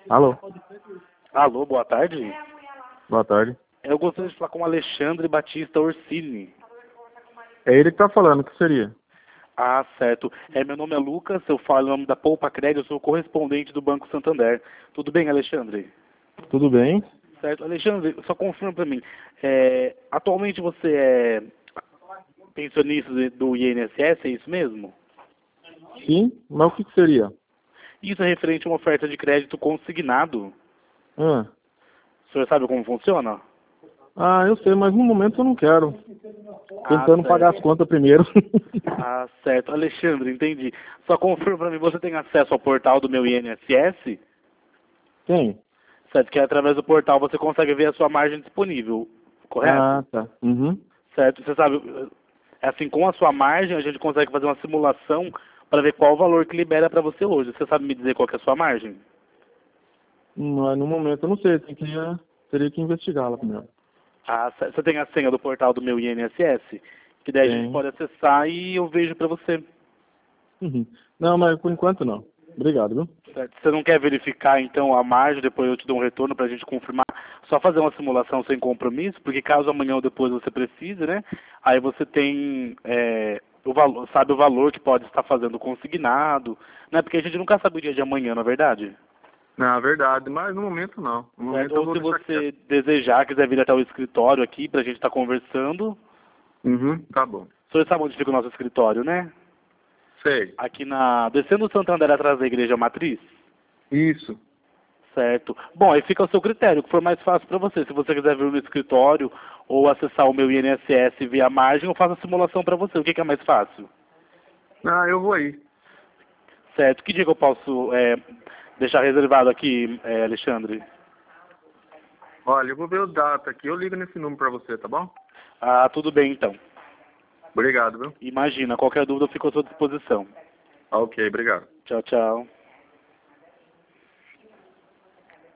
Alô, Alô, boa tarde. boa tarde. Eu gostaria de falar com o Alexandre Batista Orsini. É ele que tá falando, o que seria? Ah, certo. Meu nome é Lucas, eu falo em nome da Poupa Crédito, eu sou correspondente do Banco Santander. Tudo bem, Alexandre? Tudo bem? Certo. Alexandre, só confirma para mim. Atualmente você é pensionista do INSS, é isso mesmo? Sim, mas o que seria? Isso é referente a uma oferta de crédito consignado. Ah, O senhor sabe como funciona? eu sei, mas no momento eu não quero. Ah, Tentando pagar certo. as contas primeiro. Ah, certo. Alexandre, entendi. Só confirma para mim, você tem acesso ao portal do meu INSS? Tem. Certo, que através do portal você consegue ver a sua margem disponível, correto? Ah, tá. Uhum. Certo, você sabe, assim, com a sua margem a gente consegue fazer uma simulação para ver qual o valor que libera para você hoje. Você sabe me dizer qual que é a sua margem? Mas no momento eu não sei, teria que investigá-la primeiro. Ah, você tem a senha do portal do meu INSS? Que daí a gente Tem. pode acessar e eu vejo para você. Uhum. Não, mas por enquanto não. Obrigado, viu? Certo. Você não quer verificar então a margem, depois eu te dou um retorno para a gente confirmar, só fazer uma simulação sem compromisso, porque caso amanhã ou depois você precise, né? Aí você tem o valor, sabe o valor que pode estar fazendo consignado, né? Porque a gente nunca sabe o dia de amanhã, não é verdade? Na verdade, mas no momento não. No Certo? momento eu Ou vou se deixar quieto. você desejar, quiser vir até o escritório aqui para a gente estar conversando. Uhum, tá bom. O senhor sabe onde fica o nosso escritório, né? Sei. Aqui descendo o Santander atrás da Igreja Matriz. Isso. Certo. Bom, aí fica ao seu critério, o que for mais fácil para você. Se você quiser vir no escritório ou acessar o meu INSS via margem, eu faço a simulação para você. O que é mais fácil? Eu vou aí. Certo. Que dia que eu posso deixar reservado aqui, Alexandre? Olha, eu vou ver o data aqui. Eu ligo nesse número pra você, tá bom? Ah, tudo bem então. Obrigado, viu? Imagina, qualquer dúvida eu fico à sua disposição. Ok, obrigado. Tchau, tchau.